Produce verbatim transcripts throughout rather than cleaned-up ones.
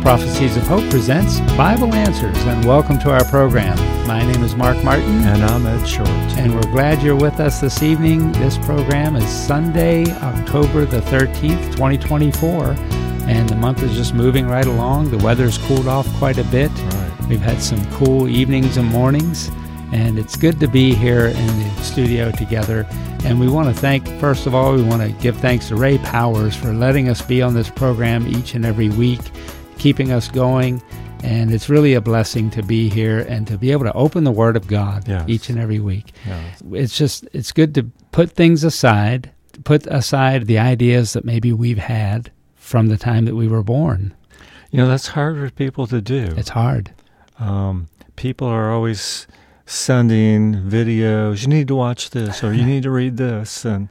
Prophecies of Hope presents Bible Answers, and welcome to our program. My name is Mark Martin. And I'm Ed Short. And we're glad you're with us this evening. This program is Sunday, October the thirteenth, twenty twenty-four, and the month is just moving right along. The weather's cooled off quite a bit. Right. We've had some cool evenings and mornings, and it's good to be here in the studio together. And we want to thank, first of all, we want to give thanks to Ray Powers for letting us be on this program each and every week, keeping us going. And it's really a blessing to be here and to be able to open the Word of God yes. each and every week. Yes. It's just, it's good to put things aside, put aside the ideas that maybe we've had from the time that we were born. You know, that's hard for people to do. It's hard. Um, people are always sending videos, you need to watch this, or you need to read this, and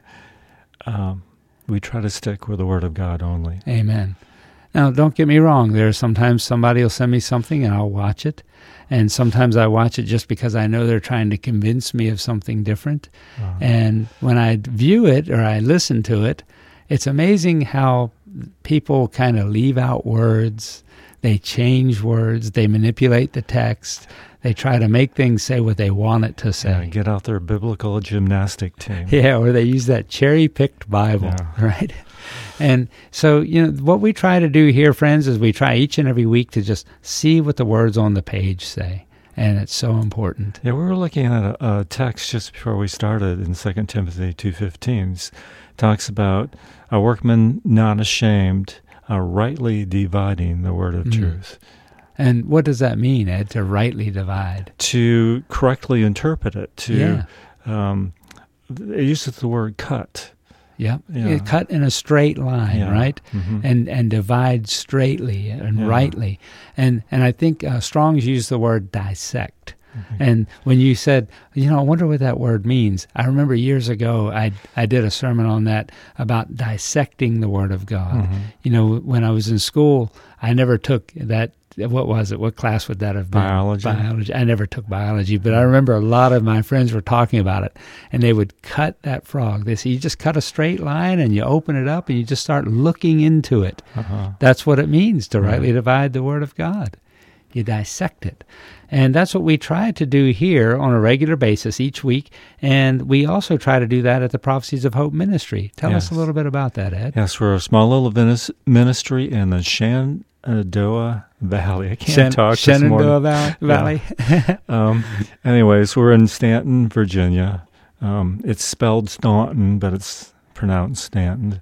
um, we try to stick with the Word of God only. Amen. Now, don't get me wrong. There's sometimes somebody will send me something and I'll watch it, and sometimes I watch it just because I know they're trying to convince me of something different. Uh-huh. And when I view it or I listen to it, it's amazing how people kind of leave out words, they change words, they manipulate the text. They try to make things say what they want it to say. Yeah, get out their biblical gymnastic team. Yeah, or they use that cherry-picked Bible, yeah. right? And so, you know, what we try to do here, friends, is we try each and every week to just see what the words on the page say. And it's so important. Yeah, we were looking at a, a text just before we started in Second Timothy two fifteen. It talks about a workman not ashamed, uh, rightly dividing the word of mm. truth. And what does that mean, Ed, to rightly divide? To correctly interpret it. To yeah. um, it uses the word cut. Yep. Yeah. Cut in a straight line, yeah. right? Mm-hmm. And and divide straightly and yeah. rightly. And and I think uh, Strong's used the word dissect. Mm-hmm. And when you said, you know, I wonder what that word means. I remember years ago I I did a sermon on that about dissecting the Word of God. Mm-hmm. You know, when I was in school, I never took that. What was it? What class would that have been? Biology. Biology. I never took biology, but I remember a lot of my friends were talking about it, and they would cut that frog. They say, you just cut a straight line, and you open it up, and you just start looking into it. Uh-huh. That's what it means to right. rightly divide the Word of God. You dissect it. And that's what we try to do here on a regular basis each week, and we also try to do that at the Prophecies of Hope Ministry. Tell yes. us a little bit about that, Ed. Yes, we're a small little ministry in the Shenandoah Valley. I can't Shen- talk Shenandoah this Valley. Yeah. um, anyways, we're in Stanton, Virginia. Um, it's spelled Staunton, but it's pronounced Stanton.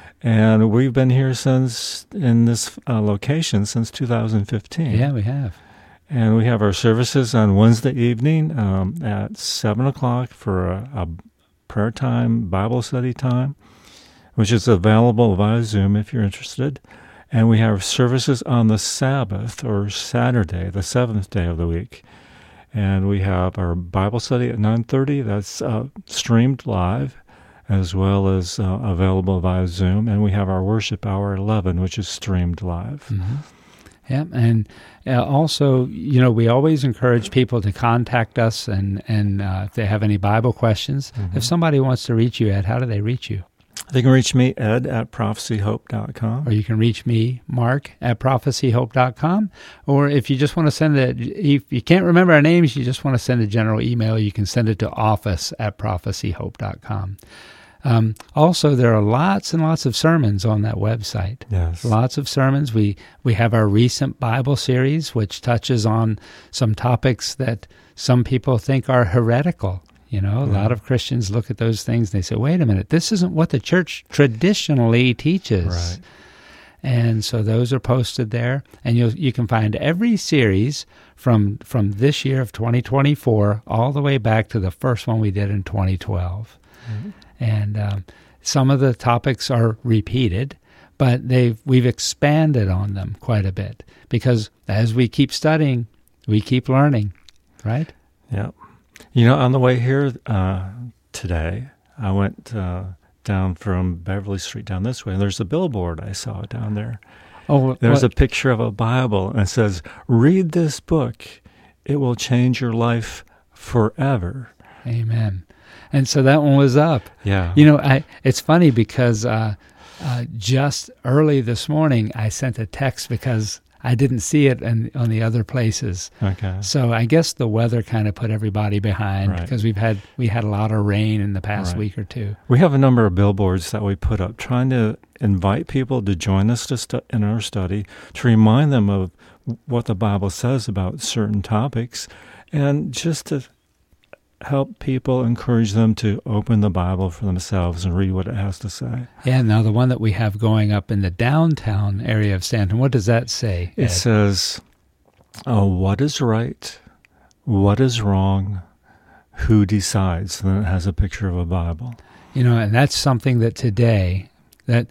And we've been here since, in this uh, location, since two thousand fifteen. Yeah, we have. And we have our services on Wednesday evening um, at seven o'clock for a, a prayer time, Bible study time, which is available via Zoom if you're interested. And we have services on the Sabbath, or Saturday, the seventh day of the week. And we have our Bible study at nine thirty. That's uh, streamed live, as well as uh, available via Zoom. And we have our worship hour at eleven, which is streamed live. Mm-hmm. Yeah, and uh, also, you know, we always encourage people to contact us, and, and uh, if they have any Bible questions. Mm-hmm. If somebody wants to reach you, Ed, how do they reach you? They can reach me, Ed, at prophecy hope dot com. Or you can reach me, Mark, at prophecy hope dot com. Or if you just want to send it, if you can't remember our names, you just want to send a general email, you can send it to office at prophecy hope dot com. Um, also, there are lots and lots of sermons on that website. Yes. Lots of sermons. We we have our recent Bible series, which touches on some topics that some people think are heretical. You know, a yeah. lot of Christians look at those things and they say, wait a minute, this isn't what the church traditionally teaches. Right. And so those are posted there. And you you can find every series from from this year of twenty twenty-four all the way back to the first one we did in twenty twelve. Mm-hmm. And um, some of the topics are repeated, but they've we've expanded on them quite a bit because as we keep studying, we keep learning, right? Yeah. You know, on the way here uh, today, I went uh, down from Beverly Street down this way, and there's a billboard I saw down there. Oh, there's what? a picture of a Bible, and it says, "Read this book; it will change your life forever." Amen. And so that one was up. Yeah. You know, I it's funny because uh, uh, just early this morning I sent a text because I didn't see it in, on the other places. Okay. So I guess the weather kind of put everybody behind Right. because we've had we had a lot of rain in the past Right. week or two. We have a number of billboards that we put up trying to invite people to join us to stu- in our study, to remind them of what the Bible says about certain topics, and just to help people, encourage them to open the Bible for themselves and read what it has to say. Yeah, now the one that we have going up in the downtown area of Stanton, what does that say, Ed? It says, oh, what is right? What is wrong? Who decides? And then it has a picture of a Bible. You know, and that's something that today, that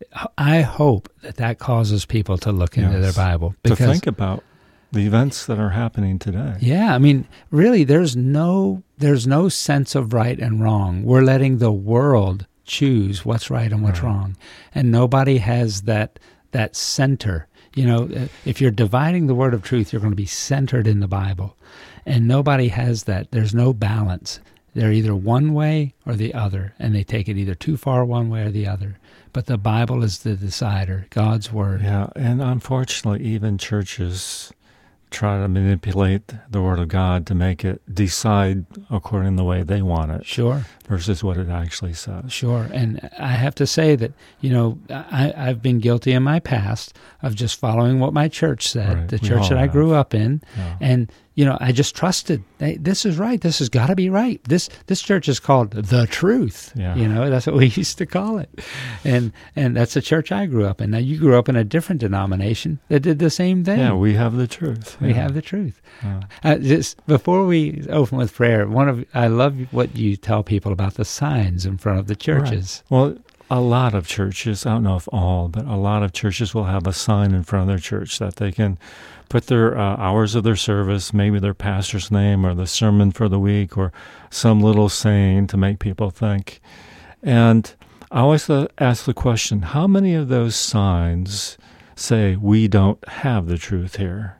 I hope that that causes people to look into Yes. their Bible. To think about the events that are happening today. Yeah, I mean, really, there's no there's no sense of right and wrong. We're letting the world choose what's right and what's Right. wrong, and nobody has that that center. You know, if you're dividing the word of truth, you're going to be centered in the Bible, and nobody has that. There's no balance. They're either one way or the other, and they take it either too far one way or the other. But the Bible is the decider, God's word. Yeah, and unfortunately, even churches try to manipulate the Word of God to make it decide according to the way they want it Sure. versus what it actually says. Sure. And I have to say that, you know, I, I've been guilty in my past of just following what my church said, Right. the We church all that I have. grew up in. Yeah. And, you know, I just trusted, hey, this is right. This has got to be right. This this church is called The Truth. Yeah. You know, that's what we used to call it. And and that's the church I grew up in. Now, you grew up in a different denomination that did the same thing. Yeah, we have the truth. We Yeah. have the truth. Yeah. Uh, just before we open with prayer, one of I love what you tell people about the signs in front of the churches. Right. Well, a lot of churches, I don't know if all, but a lot of churches will have a sign in front of their church that they can put their uh, hours of their service, maybe their pastor's name or the sermon for the week or some little saying to make people think. And I always uh, ask the question, how many of those signs say we don't have the truth here?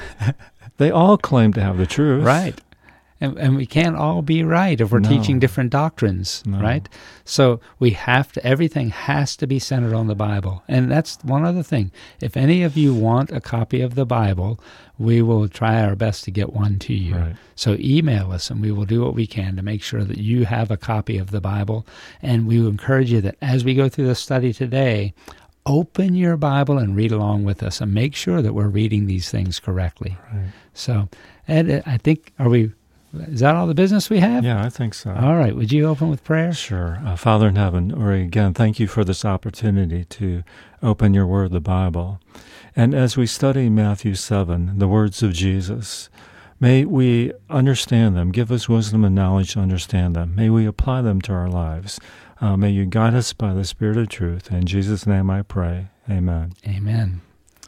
They all claim to have the truth. Right. And, and we can't all be right if we're No. teaching different doctrines, No. right? So we have to, everything has to be centered on the Bible. And that's one other thing. If any of you want a copy of the Bible, we will try our best to get one to you. Right. So email us and we will do what we can to make sure that you have a copy of the Bible. And we will encourage you that as we go through the study today, open your Bible and read along with us and make sure that we're reading these things correctly. Right. So, Ed, I think, are we, is that all the business we have? Yeah, I think so. All right. Would you open with prayer? Sure. Uh, Father in heaven, or again, thank you for this opportunity to open your word, the Bible. And as we study Matthew seven, the words of Jesus, may we understand them. Give us wisdom and knowledge to understand them. May we apply them to our lives. Uh, may you guide us by the Spirit of truth. In Jesus' name I pray. Amen. Amen.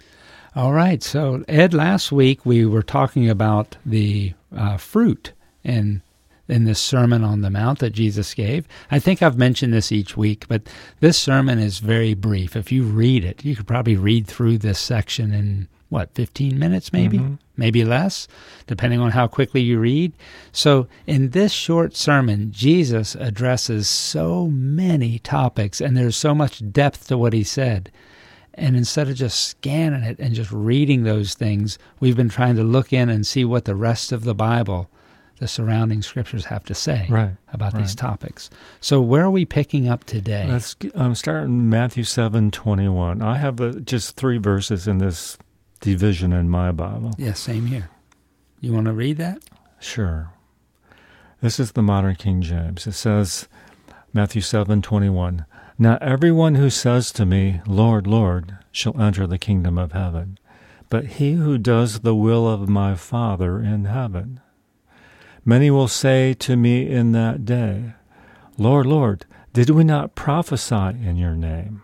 All right. So, Ed, last week we were talking about the uh, fruit in in this Sermon on the Mount that Jesus gave. I think I've mentioned this each week, but this sermon is very brief. If you read it, you could probably read through this section in, what, fifteen minutes maybe? Mm-hmm. Maybe less, depending on how quickly you read. So in this short sermon, Jesus addresses so many topics, and there's so much depth to what he said. And instead of just scanning it and just reading those things, we've been trying to look in and see what the rest of the Bible, the surrounding scriptures, have to say Right, about right. these topics. So where are we picking up today? Let's um, start in Matthew seven twenty-one. I have uh, just three verses in this division in my Bible. Yeah, same here. You want to read that? Sure. This is the modern King James. It says, Matthew seven twenty-one, "Not everyone who says to me, 'Lord, Lord,' shall enter the kingdom of heaven, but he who does the will of my Father in heaven. Many will say to me in that day, 'Lord, Lord, did we not prophesy in your name?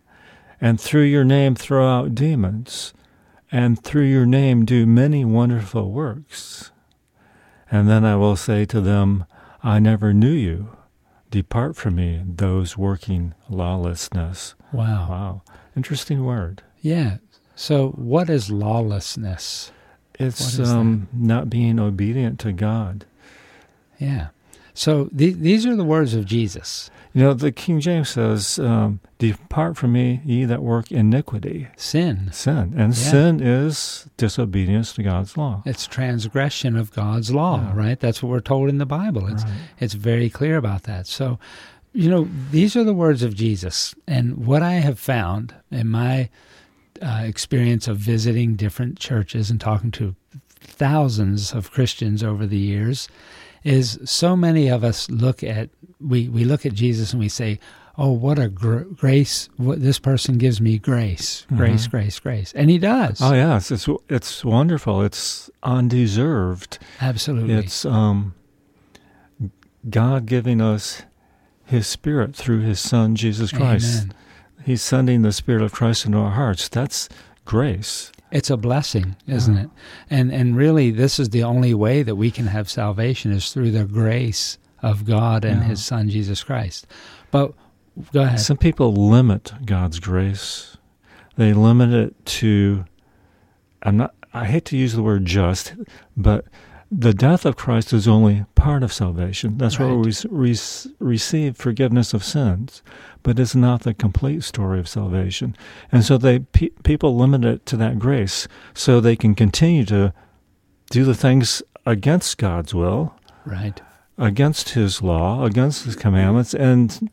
And through your name throw out demons, and through your name do many wonderful works?' And then I will say to them, 'I never knew you. Depart from me, those working lawlessness.'" Wow. Wow. Interesting word. Yeah. So what is lawlessness? It's What is um, not being obedient to God. Yeah. So th- these are the words of Jesus. You know, the King James says, um, depart from me, ye that work iniquity. Sin. Sin. And Yeah. sin is disobedience to God's law. It's transgression of God's law, Yeah. right? That's what we're told in the Bible. It's Right. it's very clear about that. So, you know, these are the words of Jesus. And what I have found in my uh, experience of visiting different churches and talking to thousands of Christians over the years is so many of us look at, we, we look at Jesus and we say, oh, what a gr- grace, what, this person gives me grace, grace, Mm-hmm. grace, grace. And he does. Oh, yes. It's, it's wonderful. It's undeserved. Absolutely. It's um, God giving us His Spirit through His Son, Jesus Christ. Amen. He's sending the Spirit of Christ into our hearts. That's grace. It's a blessing, isn't Yeah. it? And and really, this is the only way that we can have salvation is through the grace of God and Yeah. His Son, Jesus Christ. But go ahead. Some people limit God's grace. They limit it to, I'm not, I hate to use the word just, but the death of Christ is only part of salvation. That's where we re- receive forgiveness of sins, but it's not the complete story of salvation. And so they pe- people limit it to that grace so they can continue to do the things against God's will, Right. against His law, against His commandments, and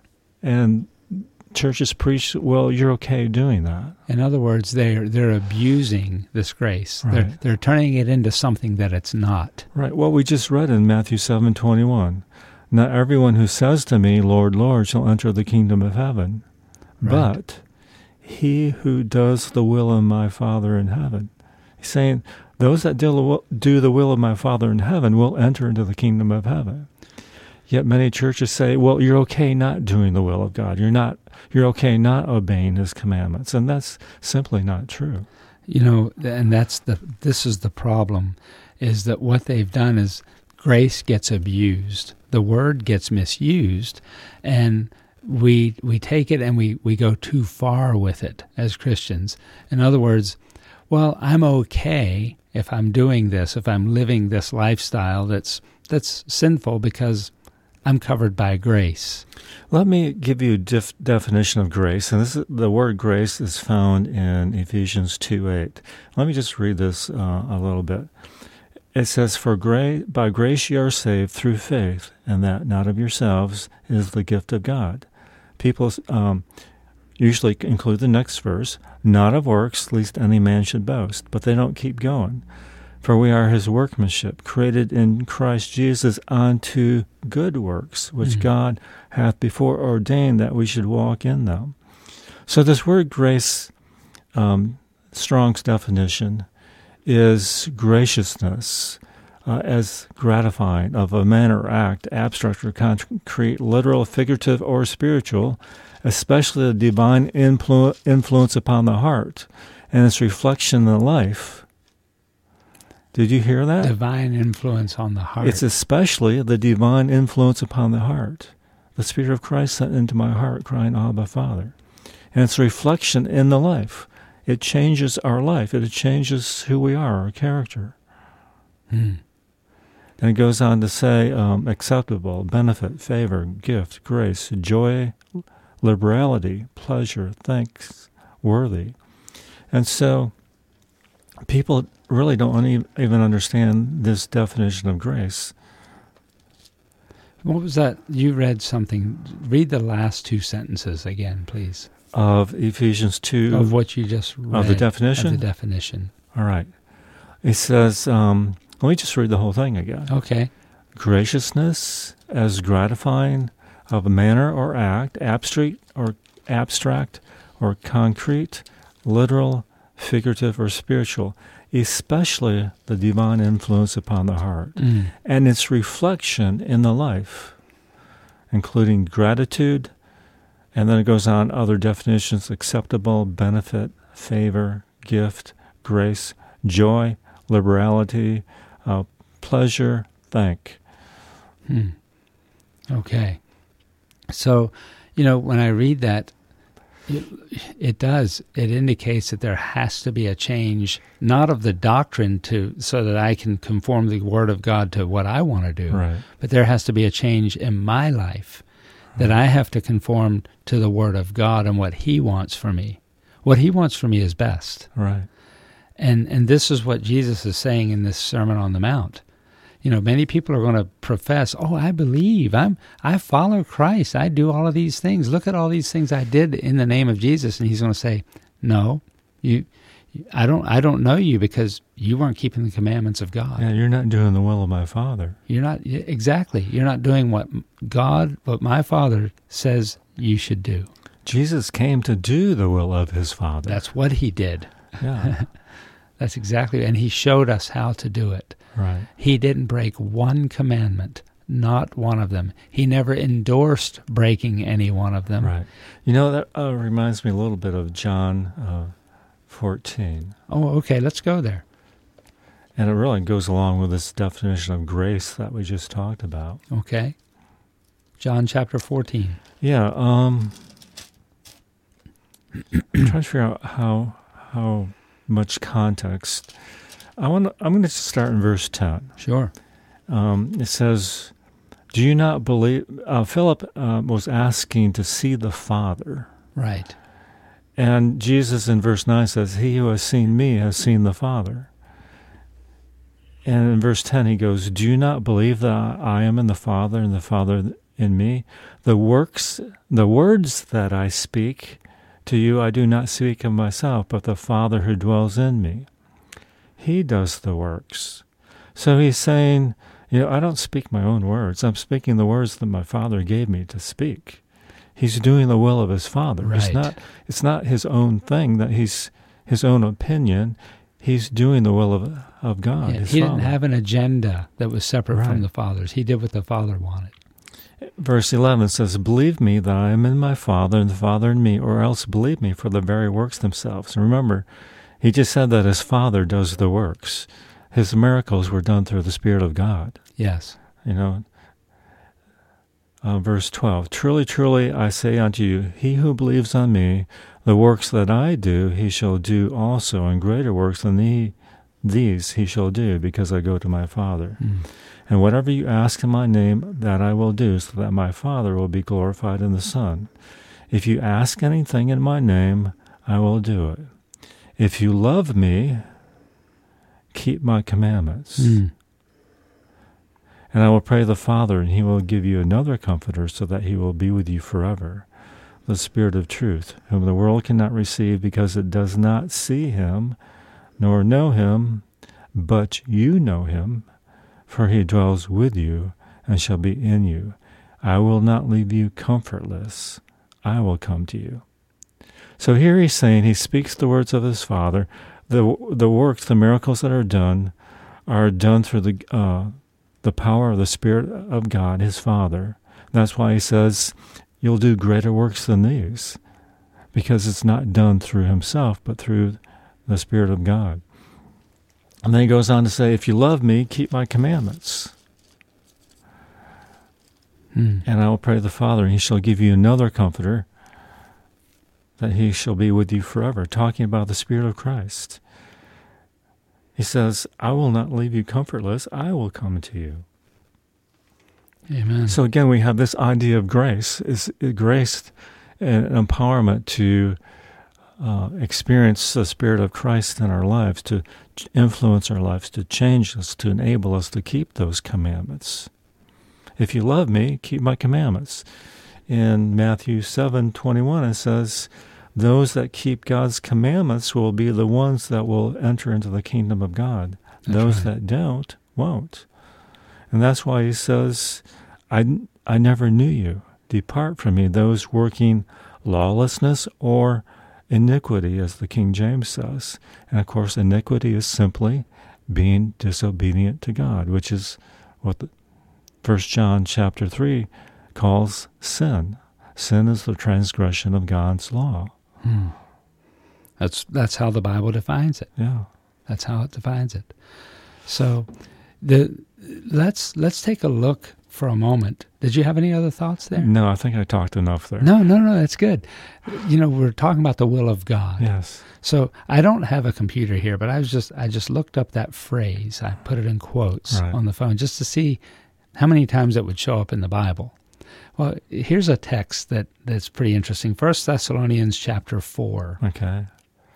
and churches preach, well, you're okay doing that. In other words, they're they're abusing this grace. They're Right. they're turning it into something that it's not. Right. Well, we just read in Matthew seven twenty-one, not everyone who says to me, Lord, Lord, shall enter the kingdom of heaven, Right. but he who does the will of my Father in heaven. He's saying, those that do do the will of my Father in heaven will enter into the kingdom of heaven. Yet many churches say, well, you're okay not doing the will of God. You're not. You're okay not obeying His commandments. And that's simply not true. You know, and that's the this is the problem, is that what they've done is grace gets abused. The word gets misused, and we we take it and we, we go too far with it as Christians. In other words, well, I'm okay if I'm doing this, if I'm living this lifestyle that's that's sinful because I'm covered by grace. Let me give you a def- definition of grace. And this is, the word grace is found in Ephesians two eight. Let me just read this uh, a little bit. It says, For gra- by grace ye are saved through faith, and that not of yourselves is the gift of God. People um, usually include the next verse, not of works, lest any man should boast. But they don't keep going. For we are His workmanship, created in Christ Jesus unto good works, which Mm-hmm. God hath before ordained that we should walk in them. So this word grace, um, Strong's definition, is graciousness uh, as gratifying of a manner or act, abstract or concrete, literal, figurative, or spiritual, especially the divine influ- influence upon the heart and its reflection in the life. Did you hear that? Divine influence on the heart. It's especially the divine influence upon the heart. The Spirit of Christ sent into my heart, crying, Abba, Father. And it's a reflection in the life. It changes our life. It changes who we are, our character. Hmm. And it goes on to say um, acceptable, benefit, favor, gift, grace, joy, liberality, pleasure, thanks, worthy. And so people really don't even understand this definition of grace. What was that? You read something. Read the last two sentences again, please. Of Ephesians two. Of what you just read. Of the definition? Of the definition. All right. It says, um, let me just read the whole thing again. Okay. Graciousness as gratifying of a manner or act, abstract or abstract or concrete, literal, figurative, or spiritual, especially the divine influence upon the heart, Mm. and its reflection in the life, including gratitude, and then it goes on other definitions, acceptable, benefit, favor, gift, grace, joy, liberality, uh, pleasure, thank. Hmm. Okay. So, you know, when I read that, It, it does. It indicates that there has to be a change, not of the doctrine to so that I can conform the Word of God to what I want to do, Right. but there has to be a change in my life that I have to conform to the Word of God and what He wants for me. What He wants for me is best. Right. And and this is what Jesus is saying in this Sermon on the Mount. You know, many people are going to profess, "Oh, I believe. I'm I follow Christ. I do all of these things. Look at all these things I did in the name of Jesus." And He's going to say, "No, you I don't I don't know you because you weren't keeping the commandments of God. Yeah, you're not doing the will of my Father. You're not exactly. You're not doing what God, what my Father says you should do." Jesus came to do the will of His Father. That's what He did. Yeah. That's exactly, and He showed us how to do it. Right. He didn't break one commandment, not one of them. He never endorsed breaking any one of them. Right. You know, that uh, reminds me a little bit of John uh, fourteen. Oh, okay, let's go there. And it really goes along with this definition of grace that we just talked about. Okay. John chapter fourteen. Yeah. Um, I'm trying to figure out how how much context. I want. I'm going to start in verse ten. Sure. Um, it says, "Do you not believe?" Uh, Philip uh, was asking to see the Father, Right. and Jesus in verse nine says, "He who has seen me has seen the Father." And in verse ten he goes, "Do you not believe that I am in the Father and the Father in me? The works, the words that I speak to you, I do not speak of myself, but the Father who dwells in me. He does the works." So he's saying, you know, I don't speak my own words. I'm speaking the words that my Father gave me to speak. He's doing the will of His Father. Right. It's not, it's not his own thing, that he's his own opinion. He's doing the will of of God. Yeah, his he Father. didn't have an agenda that was separate Right. from the Father's. He did what the Father wanted. Verse eleven says, "Believe me that I am in my Father and the Father in me, or else believe me for the very works themselves." And remember, he just said that his Father does the works. His miracles were done through the Spirit of God. Yes. You know, uh, verse twelve, "Truly, truly, I say unto you, he who believes on me, the works that I do, he shall do also, and greater works than the, these he shall do, because I go to my Father. Mm. And whatever you ask in my name, that I will do, so that my Father will be glorified in the Son. If you ask anything in my name, I will do it. If you love me, keep my commandments. Mm. And I will pray the Father, and he will give you another Comforter, so that he will be with you forever, the Spirit of truth, whom the world cannot receive, because it does not see him, nor know him, but you know him, for he dwells with you and shall be in you. I will not leave you comfortless. I will come to you." So here he's saying, he speaks the words of his Father. The the works, the miracles that are done, are done through the uh, the power of the Spirit of God, his Father. That's why he says, "You'll do greater works than these," because it's not done through himself, but through the Spirit of God. And then he goes on to say, "If you love me, keep my commandments. Mm. And I will pray the Father, and he shall give you another Comforter, that he shall be with you forever," talking about the Spirit of Christ. He says, "I will not leave you comfortless. I will come to you." Amen. So again, we have this idea of grace, is grace and empowerment to uh, experience the Spirit of Christ in our lives, to influence our lives, to change us, to enable us to keep those commandments. "If you love me, keep my commandments." In Matthew seven twenty-one, it says, "Those that keep God's commandments will be the ones that will enter into the kingdom of God. That's Those right. that don't, won't." And that's why he says, I, I never knew you. Depart from me, those working lawlessness or iniquity, as the King James says. And of course, iniquity is simply being disobedient to God, which is what the First John chapter three calls sin. Sin is the transgression of God's law. Mm. That's that's how the Bible defines it. Yeah. That's how it defines it. So, the let's let's take a look for a moment. Did you have any other thoughts there? No, I think I talked enough there. No, no, no, that's good. You know, we're talking about the will of God. Yes. So I don't have a computer here, but I was just I just looked up that phrase. I put it in quotes Right. on the phone just to see how many times it would show up in the Bible. Well, here's a text that, that's pretty interesting. First Thessalonians chapter four. Okay.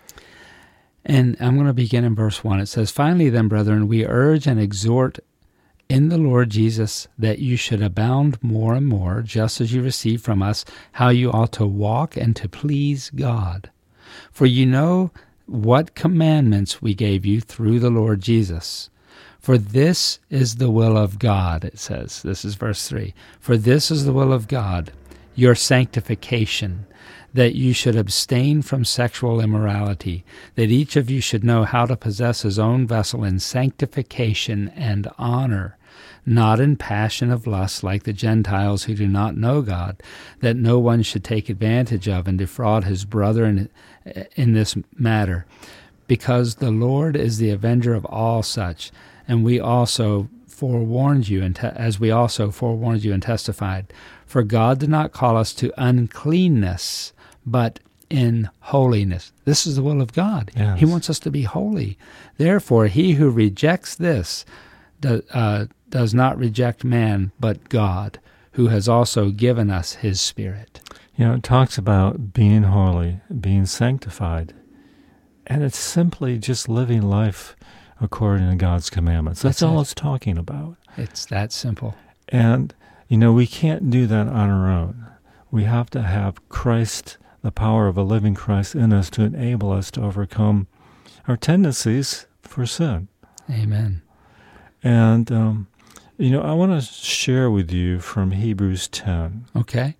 And I'm going to begin in verse one. It says, "Finally then, brethren, we urge and exhort in the Lord Jesus that you should abound more and more, just as you receive from us how you ought to walk and to please God. For you know what commandments we gave you through the Lord Jesus. For this is the will of God," it says. This is verse three. "For this is the will of God, your sanctification, that you should abstain from sexual immorality, that each of you should know how to possess his own vessel in sanctification and honor, not in passion of lust like the Gentiles who do not know God, that no one should take advantage of and defraud his brother in, in this matter, because the Lord is the avenger of all such, and we also forewarned you, and te- as we also forewarned you and testified. For God did not call us to uncleanness, but in holiness." This is the will of God. Yes. He wants us to be holy. "Therefore, he who rejects this do, uh, does not reject man, but God, who has also given us his Spirit." You know, it talks about being holy, being sanctified, and it's simply just living life according to God's commandments. That's, That's all it. it's talking about. It's that simple. And, you know, we can't do that on our own. We have to have Christ, the power of a living Christ in us to enable us to overcome our tendencies for sin. Amen. And, um, you know, I want to share with you from Hebrews ten Okay.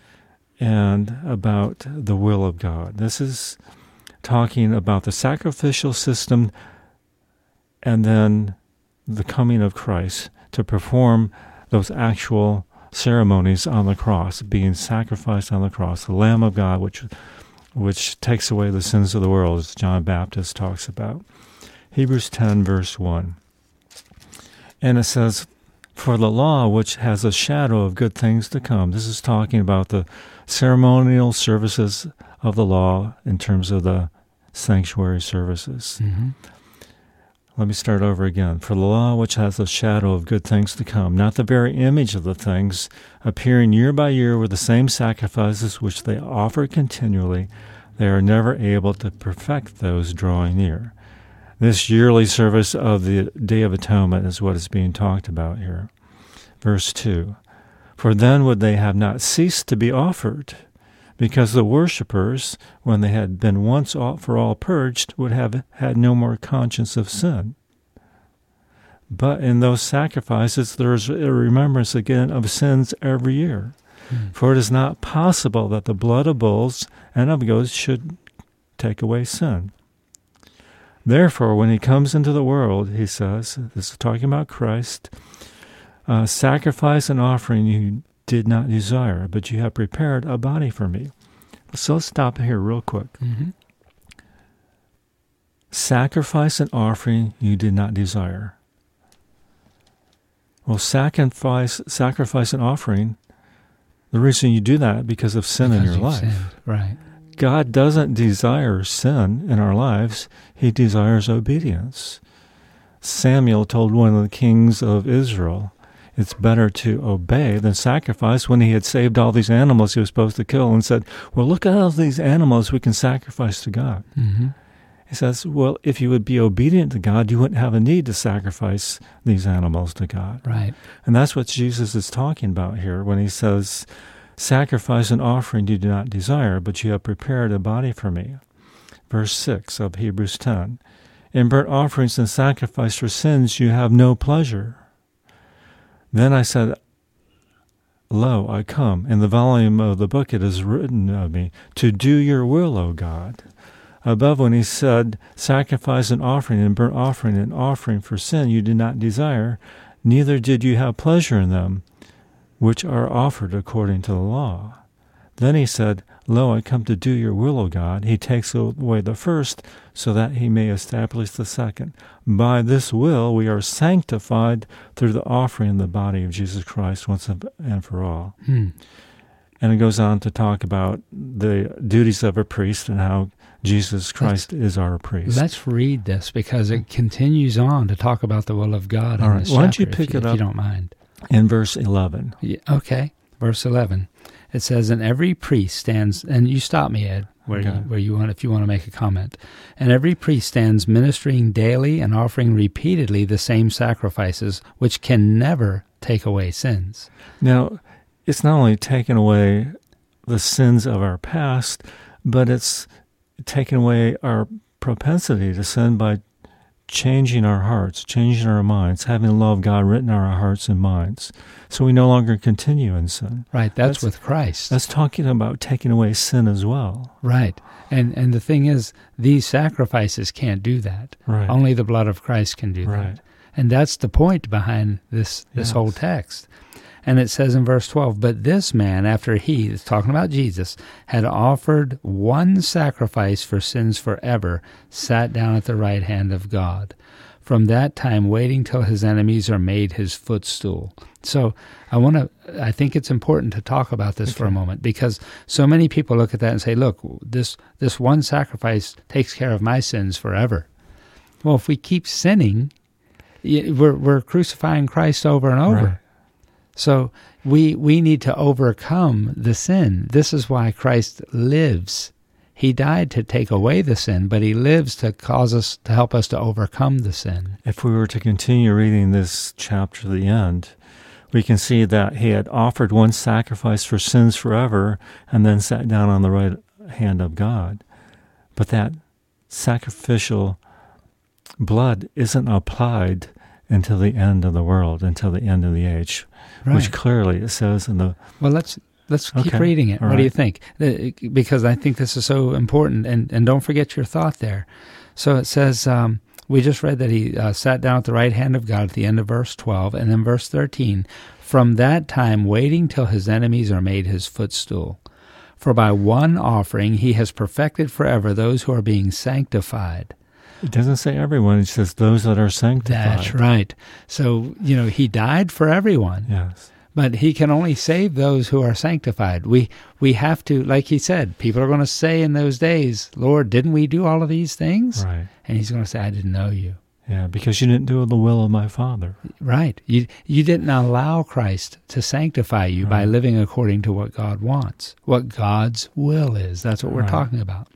and about the will of God. This is talking about the sacrificial system and then the coming of Christ to perform those actual ceremonies on the cross, being sacrificed on the cross, the Lamb of God, which which takes away the sins of the world, as John Baptist talks about. Hebrews ten, verse one. And it says, "For the law, which has a shadow of good things to come," this is talking about the ceremonial services of the law in terms of the sanctuary services. Mm-hmm. Let me start over again. "For the law, which has a shadow of good things to come, not the very image of the things, appearing year by year with the same sacrifices which they offer continually, they are never able to perfect those drawing near." This yearly service of the Day of Atonement is what is being talked about here. Verse two, "For then would they have not ceased to be offered, because the worshippers, when they had been once for all purged, would have had no more conscience of sin. But in those sacrifices there is a remembrance again of sins every year. Mm. For it is not possible that the blood of bulls and of goats should take away sin. Therefore, when he comes into the world," he says, this is talking about Christ, uh, "sacrifice and offering you did not desire, but you have prepared a body for me." So let's stop here real quick. Mm-hmm. Sacrifice and offering you did not desire. Well, sacrifice, sacrifice and offering, the reason you do that because of sin Because in your you've life. sinned. Right. God doesn't desire sin in our lives. He desires obedience. Samuel told one of the kings of Israel, it's better to obey than sacrifice, when he had saved all these animals he was supposed to kill, and said, well, look at all these animals we can sacrifice to God. Mm-hmm. He says, well, if you would be obedient to God, you wouldn't have a need to sacrifice these animals to God. Right. And that's what Jesus is talking about here when he says, sacrifice and offering you do not desire, but you have prepared a body for me. Verse six of Hebrews ten, in burnt offerings and sacrifice for sins you have no pleasure. Then I said, lo, I come. In the volume of the book it is written of me, to do your will, O God. Above, when he said, sacrifice and offering and burnt offering and offering for sin you did not desire, neither did you have pleasure in them, which are offered according to the law. Then he said, Lo, I come to do your will, O God. He takes away the first, so that he may establish the second. By this will we are sanctified through the offering of the body of Jesus Christ once and for all. Hmm. And it goes on to talk about the duties of a priest and how Jesus Christ let's, is our priest. Let's read this, because it continues on to talk about the will of God all in right. this Why don't chapter, you pick if, you, it if up you don't mind. In verse eleven. Yeah, okay, verse eleven. It says, and every priest stands, and you stop me, Ed, where, okay. you, where you want, if you want to make a comment. And every priest stands ministering daily and offering repeatedly the same sacrifices, which can never take away sins. Now, it's not only taking away the sins of our past, but it's taking away our propensity to sin by changing our hearts, changing our minds, having the love of God written in our hearts and minds. So we no longer continue in sin. Right, that's, that's with Christ. That's talking about taking away sin as well. Right. And and the thing is, these sacrifices can't do that. Right. Only the blood of Christ can do right. that. And that's the point behind this, this yes. whole text. And it says in verse twelve, but this man, after he, it's talking about Jesus, had offered one sacrifice for sins forever, sat down at the right hand of God. From that time, waiting till his enemies are made his footstool. So I want to, I think it's important to talk about this okay. for a moment, because so many people look at that and say, look, this, this one sacrifice takes care of my sins forever. Well, if we keep sinning, we're, we're crucifying Christ over and over. Right. So we we need to overcome the sin. This is why Christ lives. He died to take away the sin, but he lives to cause us, to help us to overcome the sin. If we were to continue reading this chapter to the end, we can see that he had offered one sacrifice for sins forever and then sat down on the right hand of God. But that sacrificial blood isn't applied until the end of the world, until the end of the age. Right. Which clearly it says in the... Well, let's let's keep okay. reading it. All what right. do you think? Because I think this is so important, and, and don't forget your thought there. So it says, um, we just read that he uh, sat down at the right hand of God at the end of verse twelve, and then verse thirteen, from that time waiting till his enemies are made his footstool. For by one offering he has perfected forever those who are being sanctified. It doesn't say everyone, it says those that are sanctified. That's right. So, you know, he died for everyone. Yes. But he can only save those who are sanctified. We we have to, like he said, people are going to say in those days, Lord, didn't we do all of these things? Right. And he's going to say, I didn't know you. Yeah, because you didn't do the will of my Father. Right. You you didn't allow Christ to sanctify you right. by living according to what God wants, what God's will is. That's what we're right. talking about.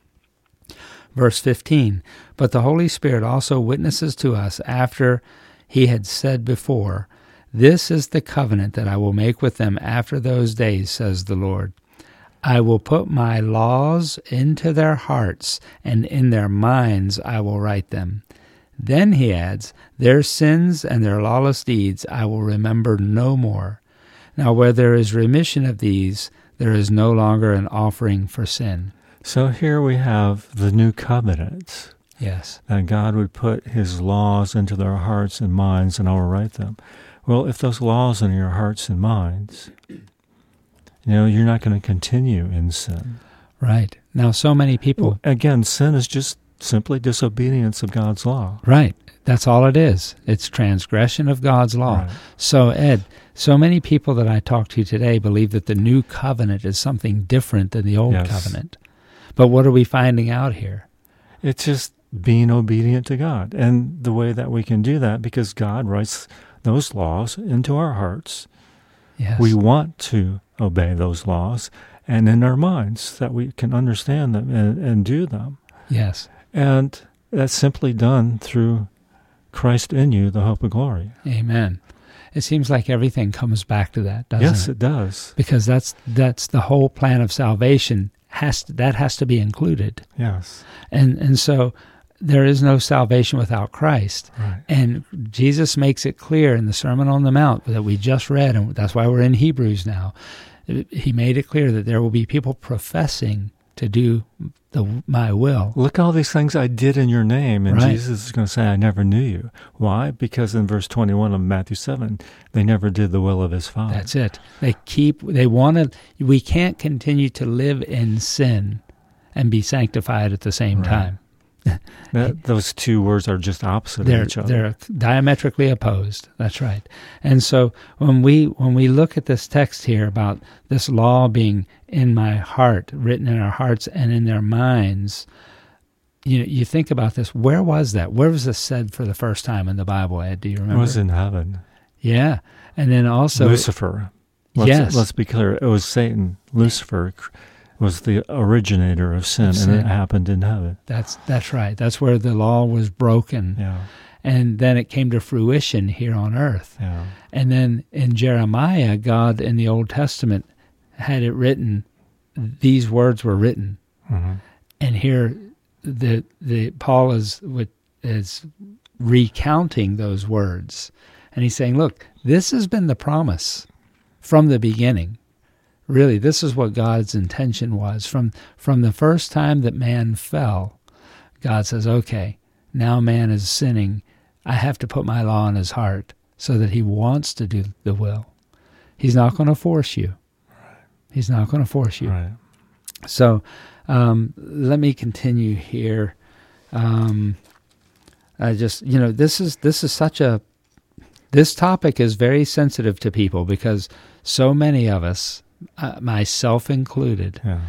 Verse fifteen, but the Holy Spirit also witnesses to us after he had said before, this is the covenant that I will make with them after those days, says the Lord. I will put my laws into their hearts, and in their minds I will write them. Then, he adds, their sins and their lawless deeds I will remember no more. Now where there is remission of these, there is no longer an offering for sin. So here we have the new covenant. Yes. That God would put his laws into their hearts and minds and overwrite them. Well, if those laws are in your hearts and minds, you know, you're not going to continue in sin. Right. Now, so many people... Well, again, sin is just simply disobedience of God's law. Right. That's all it is. It's transgression of God's law. Right. So, Ed, so many people that I talk to today believe that the new covenant is something different than the old yes. covenant. But what are we finding out here? It's just being obedient to God. And the way that we can do that, because God writes those laws into our hearts. Yes. We want to obey those laws, and in our minds that we can understand them and, and do them. Yes. And that's simply done through Christ in you, the hope of glory. Amen. It seems like everything comes back to that, doesn't yes, it? Yes, it does. Because that's that's the whole plan of salvation. Has to, that has to be included. Yes. And and so there is no salvation without Christ. Right. And Jesus makes it clear in the Sermon on the Mount that we just read, and that's why we're in Hebrews now. He made it clear that there will be people professing to do the my will. Look all these things I did in your name. And Right. Jesus is going to say, I never knew you. Why? Because in verse twenty-one of Matthew seven, they never did the will of his Father. That's it. They keep, they want to, we can't continue to live in sin and be sanctified at the same Right. time. That, those two words are just opposite They're of each other. they're diametrically opposed. That's right. And so when we when we look at this text here about this law being in my heart, written in our hearts and in their minds, you know, you think about this. Where was that? Where was this said for the first time in the Bible, Ed? Do you It remember? was in heaven. Yeah. And then also Lucifer. Let's, Yes. let's be clear. It was Satan. Lucifer was the originator of sin, Of and sin. it happened in heaven. that's that's right. That's where the law was broken. Yeah, And then it came to fruition here on earth. yeah. And then in Jeremiah, God in the Old Testament had it written, these words were written. Mm-hmm. And here the the Paul is with, is recounting those words. And he's saying, look, this has been the promise from the beginning. Really, this is what God's intention was. From from the first time that man fell, God says, okay, now man is sinning. I have to put my law in his heart so that he wants to do the will. He's not going to force you. He's not going to force you. Right. So um, let me continue here. Um, I just, you know, this is this is such a, this topic is very sensitive to people because so many of us, uh, myself included, Yeah.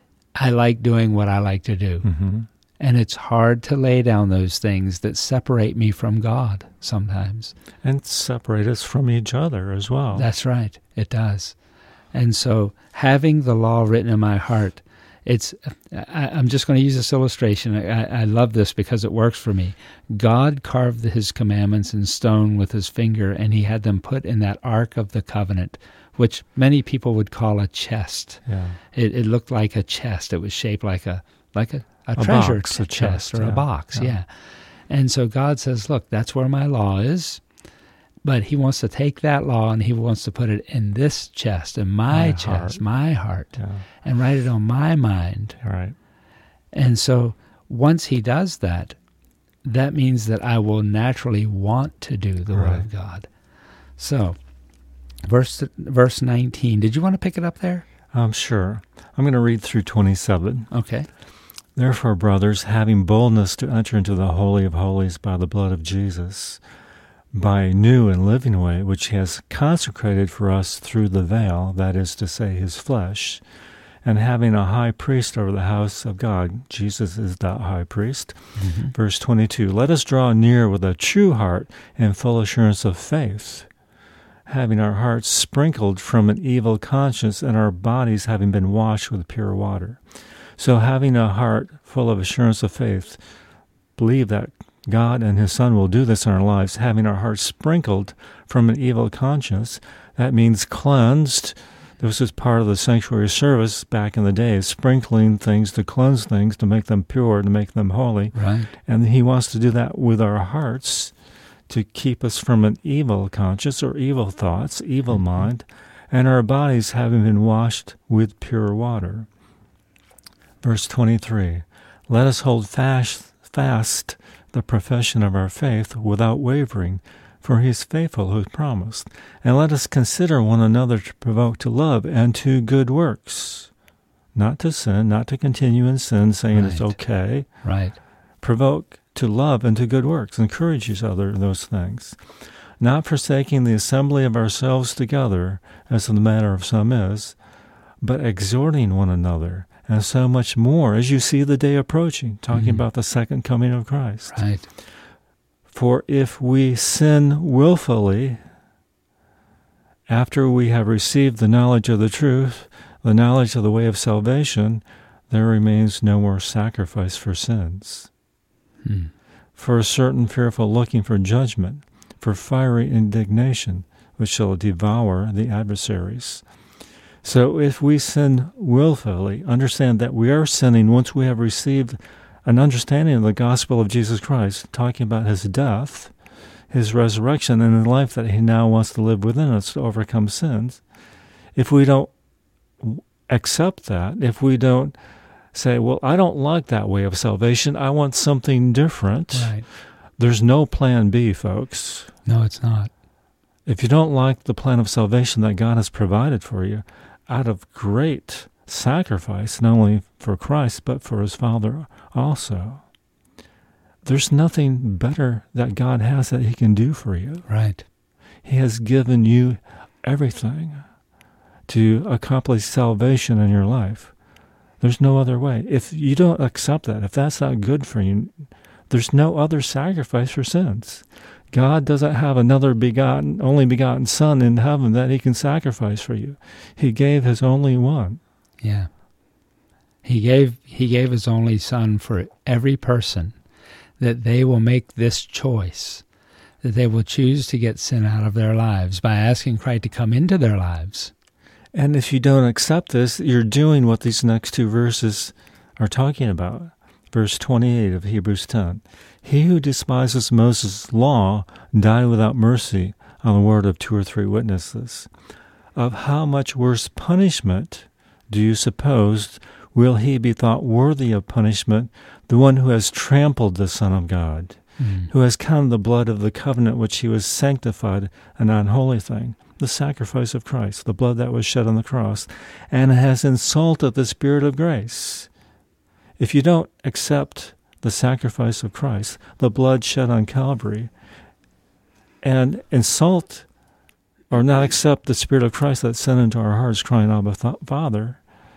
I like doing what I like to do. Mm-hmm. And it's hard to lay down those things that separate me from God sometimes. And separate us from each other as well. That's right. It does. And so having the law written in my heart, it's, I, I'm just going to use this illustration. I, I love this because it works for me. God carved his commandments in stone with his finger, and he had them put in that Ark of the Covenant, which many people would call a chest. Yeah. It, it looked like a chest. It was shaped like a like a, a, A treasure box, ch- a chest, chest, or a yeah, box, yeah. yeah. And so God says, look, that's where my law is. But he wants to take that law and he wants to put it in this chest, in my, My chest, heart. my heart, Yeah. and write it on my mind. Right. And so once he does that, that means that I will naturally want to do the will Right. of God. So, verse verse nineteen, did you want to pick it up there? Um, sure. I'm going to read through twenty-seven. Okay. Therefore, brothers, having boldness to enter into the Holy of Holies by the blood of Jesus, by a new and living way, which he has consecrated for us through the veil, that is to say, his flesh, and having a high priest over the house of God, Jesus is that high priest. Mm-hmm. Verse twenty-two, let us draw near with a true heart and full assurance of faith, having our hearts sprinkled from an evil conscience and our bodies having been washed with pure water. So having a heart full of assurance of faith, believe that God and his Son will do this in our lives, having our hearts sprinkled from an evil conscience. That means cleansed. This is part of the sanctuary service back in the day, sprinkling things to cleanse things, to make them pure, to make them holy. Right. And he wants to do that with our hearts to keep us from an evil conscience or evil thoughts, evil Mm-hmm. mind, and our bodies having been washed with pure water. Verse twenty-three, let us hold fast, fast the profession of our faith without wavering, for he is faithful who promised. And let us consider one another to provoke to love and to good works. Not to sin, not to continue in sin, saying it's Right. okay. Right. Provoke to love and to good works. Encourage each other in those things. Not forsaking the assembly of ourselves together, as the manner of some is, but exhorting one another, and so much more as you see the day approaching, talking Mhm. about the second coming of Christ. Right. For if we sin willfully, after we have received the knowledge of the truth, the knowledge of the way of salvation, there remains no more sacrifice for sins. Hmm. For a certain fearful looking for judgment, for fiery indignation, which shall devour the adversaries. So if we sin willfully, understand that we are sinning once we have received an understanding of the gospel of Jesus Christ, talking about his death, his resurrection, and the life that he now wants to live within us to overcome sins. If we don't accept that, if we don't say, well, I don't like that way of salvation. I want something different. Right. There's no plan B, folks. No, it's not. If you don't like the plan of salvation that God has provided for you, out of great sacrifice, not only for Christ, but for his Father also, there's nothing better that God has that he can do for you. Right. He has given you everything to accomplish salvation in your life. There's no other way. If you don't accept that, if that's not good for you, there's no other sacrifice for sins. God doesn't have another begotten, only begotten Son in heaven that he can sacrifice for you. He gave his only one. Yeah. He gave he gave his only Son for every person, that they will make this choice, that they will choose to get sin out of their lives by asking Christ to come into their lives. And if you don't accept this, you're doing what these next two verses are talking about. Verse twenty-eight of Hebrews ten. He who despises Moses' law died without mercy on the word of two or three witnesses. Of how much worse punishment do you suppose will he be thought worthy of punishment, the one who has trampled the Son of God, mm. who has counted the blood of the covenant which he was sanctified an unholy thing, the sacrifice of Christ, the blood that was shed on the cross, and has insulted the Spirit of grace. If you don't accept the sacrifice of Christ, the blood shed on Calvary, and insult or not accept the Spirit of Christ that's sent into our hearts, crying, Abba, Father,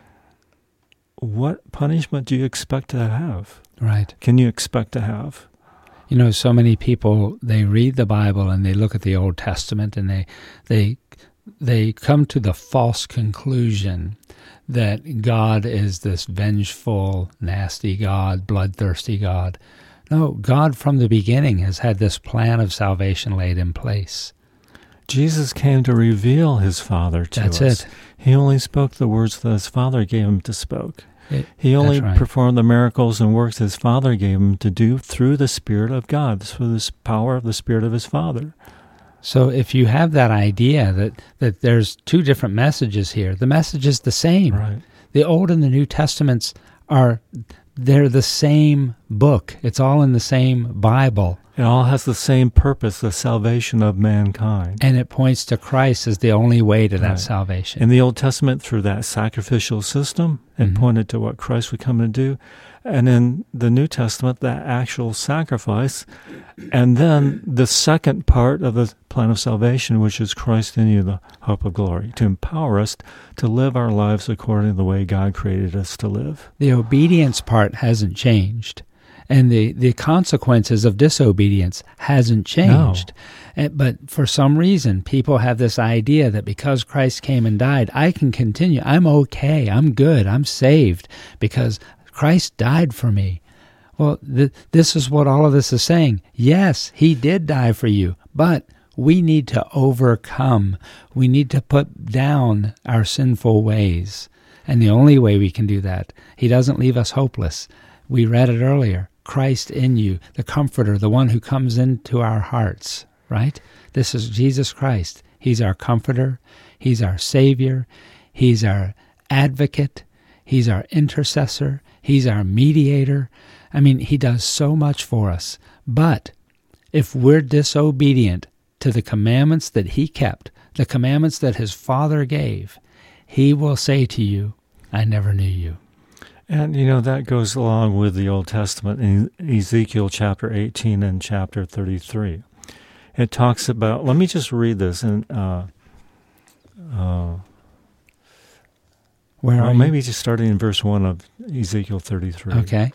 what punishment do you expect to have? Right. Can you expect to have? You know, so many people, they read the Bible and they look at the Old Testament and they they they come to the false conclusion that God is this vengeful, nasty God, bloodthirsty God. No, God from the beginning has had this plan of salvation laid in place. Jesus came to reveal his Father to That's us. it. He only spoke the words that his Father gave him to speak. It, he only right. performed the miracles and works his Father gave him to do through the Spirit of God, through the power of the Spirit of his Father. So if you have that idea that, that there's two different messages here, the message is the same. Right. The Old and the New Testaments are, they're the same book. It's all in the same Bible. It all has the same purpose, the salvation of mankind. And it points to Christ as the only way to that right. salvation. In the Old Testament, through that sacrificial system, it mm-hmm. pointed to what Christ would come to do. And in the New Testament, that actual sacrifice. And then the second part of the plan of salvation, which is Christ in you, the hope of glory, to empower us to live our lives according to the way God created us to live. The obedience part hasn't changed. And the, the consequences of disobedience hasn't changed. No. But for some reason, people have this idea that because Christ came and died, I can continue. I'm okay. I'm good. I'm saved because Christ died for me. Well, th- this is what all of this is saying. Yes, he did die for you, but we need to overcome. We need to put down our sinful ways. And the only way we can do that, he doesn't leave us hopeless. We read it earlier. Christ in you, the Comforter, the one who comes into our hearts, right? This is Jesus Christ. He's our Comforter. He's our Savior. He's our Advocate. He's our Intercessor. He's our Mediator. I mean, he does so much for us. But if we're disobedient to the commandments that he kept, the commandments that his Father gave, he will say to you, I never knew you. And, you know, that goes along with the Old Testament in Ezekiel chapter eighteen and chapter thirty-three. It talks about, let me just read this. And, uh, uh, Where well, are maybe you? just starting in verse one of Ezekiel thirty-three. Okay.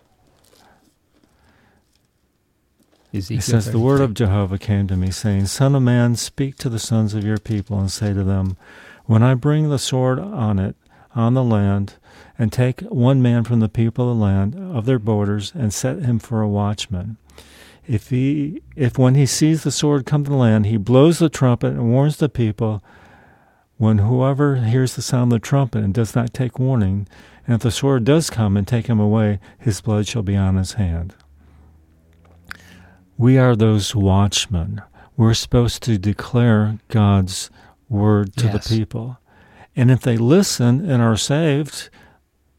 Ezekiel it says, thirty-three. The word of Jehovah came to me, saying, Son of man, speak to the sons of your people and say to them, when I bring the sword on it, on the land, and take one man from the people of the land of their borders and set him for a watchman. If he, if when he sees the sword come to the land, he blows the trumpet and warns the people, when whoever hears the sound of the trumpet and does not take warning, and if the sword does come and take him away, his blood shall be on his hand. We are those watchmen. We're supposed to declare God's word to yes. the people. And if they listen and are saved,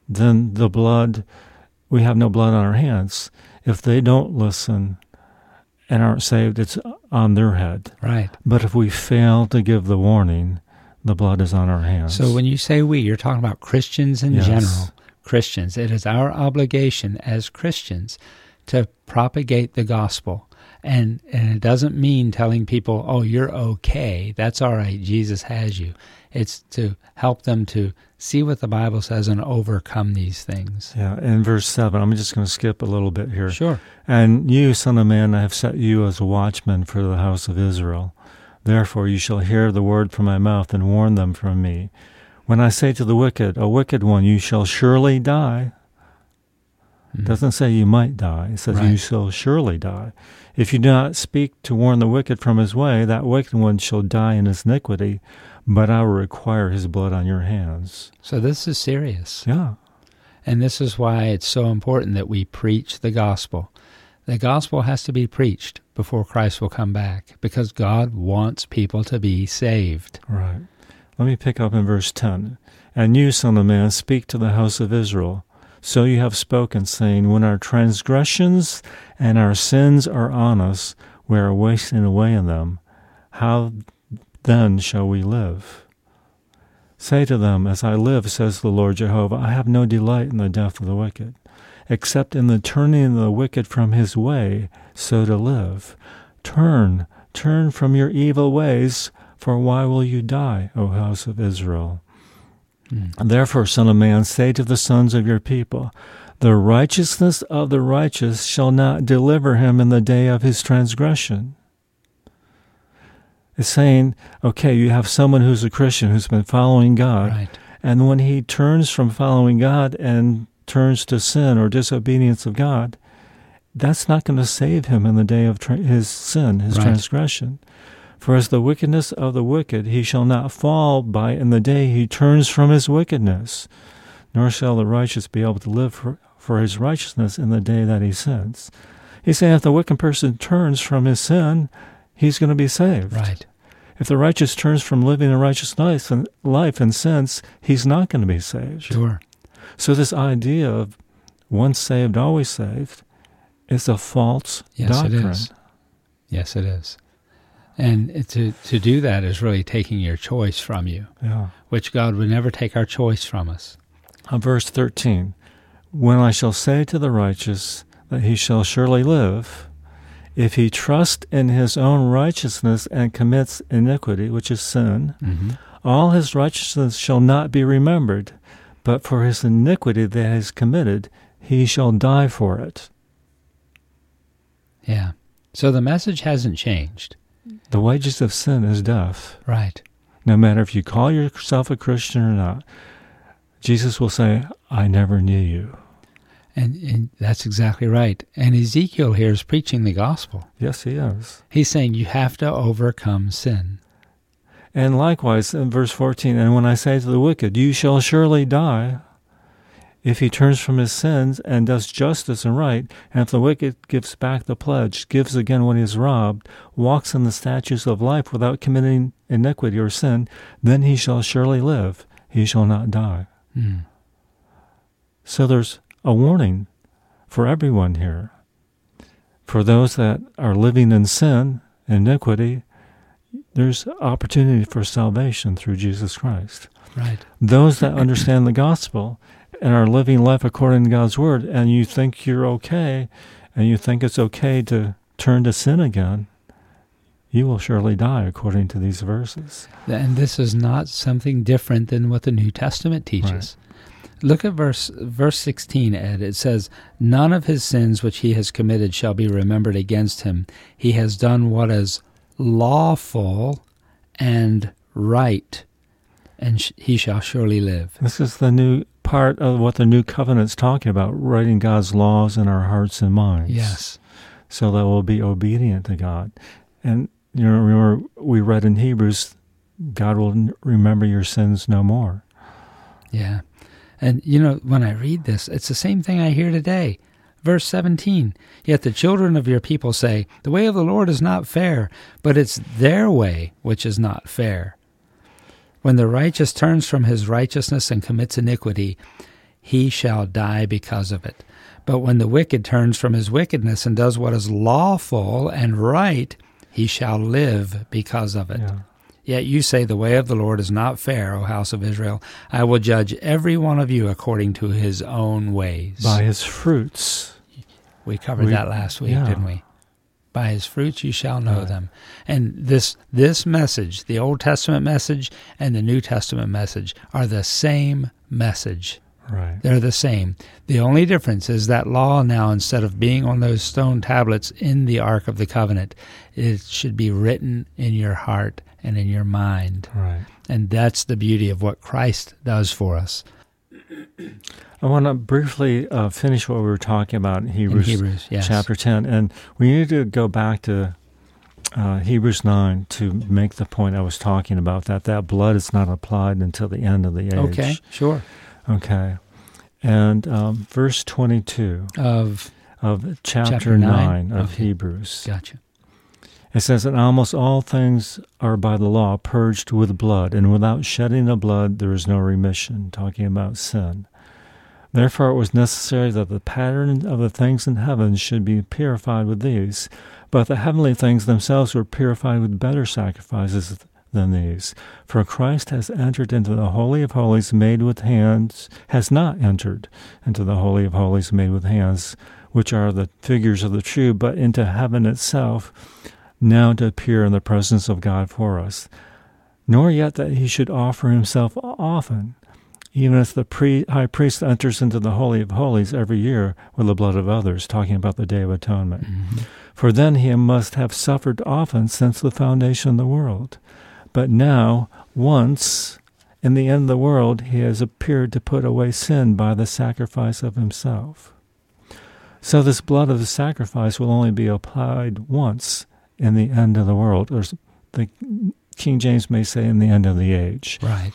then the blood, we have no blood on our hands. If they don't listen and aren't saved, it's on their head. Right. But if we fail to give the warning, the blood is on our hands. So when you say we, you're talking about Christians in Yes. general. Christians. It is our obligation as Christians to propagate the gospel. And and it doesn't mean telling people, oh, you're okay. That's all right. Jesus has you. It's to help them to see what the Bible says and overcome these things. Yeah, in verse seven, I'm just going to skip a little bit here. Sure. And you, son of man, I have set you as a watchman for the house of Israel. Therefore you shall hear the word from my mouth and warn them from me. When I say to the wicked, a wicked one, you shall surely die. It doesn't say you might die. It says Right. you shall surely die. If you do not speak to warn the wicked from his way, that wicked one shall die in his iniquity, but I will require his blood on your hands. So this is serious. Yeah. And this is why it's so important that we preach the gospel. The gospel has to be preached before Christ will come back, because God wants people to be saved. Right. Let me pick up in verse ten. And you, son of man, speak to the house of Israel. So you have spoken, saying, when our transgressions and our sins are on us, we are wasting away in them. How then shall we live? Say to them, as I live, says the Lord Jehovah, I have no delight in the death of the wicked, except in the turning of the wicked from his way, so to live. Turn, turn from your evil ways, for why will you die, O house of Israel? And therefore, son of man, say to the sons of your people, the righteousness of the righteous shall not deliver him in the day of his transgression. It's saying, okay, you have someone who's a Christian who's been following God, Right. and when he turns from following God and turns to sin or disobedience of God, that's not going to save him in the day of tra- his sin, his Right. transgression. For as the wickedness of the wicked, he shall not fall by in the day he turns from his wickedness, nor shall the righteous be able to live for, for his righteousness in the day that he sins. He's saying if the wicked person turns from his sin, he's going to be saved. Right. If the righteous turns from living a righteous life and life and sins, he's not going to be saved. Sure. So this idea of once saved, always saved is a false Yes, doctrine. it is. Yes, it is. And to, to do that is really taking your choice from you, Yeah. which God would never take our choice from us. On verse thirteen, when I shall say to the righteous that he shall surely live, if he trust in his own righteousness and commits iniquity, which is sin, Mm-hmm. all his righteousness shall not be remembered, but for his iniquity that he has committed, he shall die for it. Yeah. So the message hasn't changed. The wages of sin is death. Right. No matter if you call yourself a Christian or not, Jesus will say, I never knew you. And, and that's exactly right. And Ezekiel here is preaching the gospel. Yes, he is. He's saying you have to overcome sin. And likewise, in verse fourteen, and when I say to the wicked, you shall surely die, if he turns from his sins and does justice and right, and if the wicked gives back the pledge, gives again what he has robbed, walks in the statutes of life without committing iniquity or sin, then he shall surely live, he shall not die. Mm. So there's a warning for everyone here. For those that are living in sin, iniquity, there's opportunity for salvation through Jesus Christ. Right. Those that understand the gospel and are living life according to God's word, and you think you're okay, and you think it's okay to turn to sin again, you will surely die according to these verses. And this is not something different than what the New Testament teaches. Right. Look at verse verse sixteen, Ed. It says, none of his sins which he has committed shall be remembered against him. He has done what is lawful and right, and sh- he shall surely live. This is the new part of what the new covenant's talking about, writing God's laws in our hearts and minds. Yes. So that we'll be obedient to God. And you know, remember we read in Hebrews, God will remember your sins no more. Yeah. And, you know, when I read this, it's the same thing I hear today. Verse seventeen, yet the children of your people say, the way of the Lord is not fair, but it's their way which is not fair. When the righteous turns from his righteousness and commits iniquity, he shall die because of it. But when the wicked turns from his wickedness and does what is lawful and right, he shall live because of it. Yeah. Yet you say, the way of the Lord is not fair, O house of Israel. I will judge every one of you according to his own ways. By his fruits. We covered we, that last week, yeah. didn't we? By his fruits you shall know right. them. And this this message, the Old Testament message and the New Testament message, are the same message. Right. They're the same. The only difference is that law now, instead of being on those stone tablets in the Ark of the Covenant, it should be written in your heart and in your mind. Right. And that's the beauty of what Christ does for us. I want to briefly uh, finish what we were talking about in Hebrews, in Hebrews yes. chapter ten. And we need to go back to uh, Hebrews nine to make the point I was talking about, that that blood is not applied until the end of the age. Okay, sure. Okay. And um, verse twenty-two of, of chapter, chapter nine, nine of okay. Hebrews. Gotcha. It says, and almost all things are by the law purged with blood, and without shedding of blood there is no remission, talking about sin. Therefore it was necessary that the pattern of the things in heaven should be purified with these, but the heavenly things themselves were purified with better sacrifices than these. For Christ has entered into the Holy of Holies made with hands, has not entered into the Holy of Holies made with hands, which are the figures of the true, but into heaven itself, now to appear in the presence of God for us. Nor yet that he should offer himself often, even as the pre- high priest enters into the Holy of Holies every year with the blood of others, talking about the Day of Atonement. Mm-hmm. For then he must have suffered often since the foundation of the world. But now, once, in the end of the world, he has appeared to put away sin by the sacrifice of himself. So this blood of the sacrifice will only be applied once in the end of the world, or the King James may say in the end of the age. Right.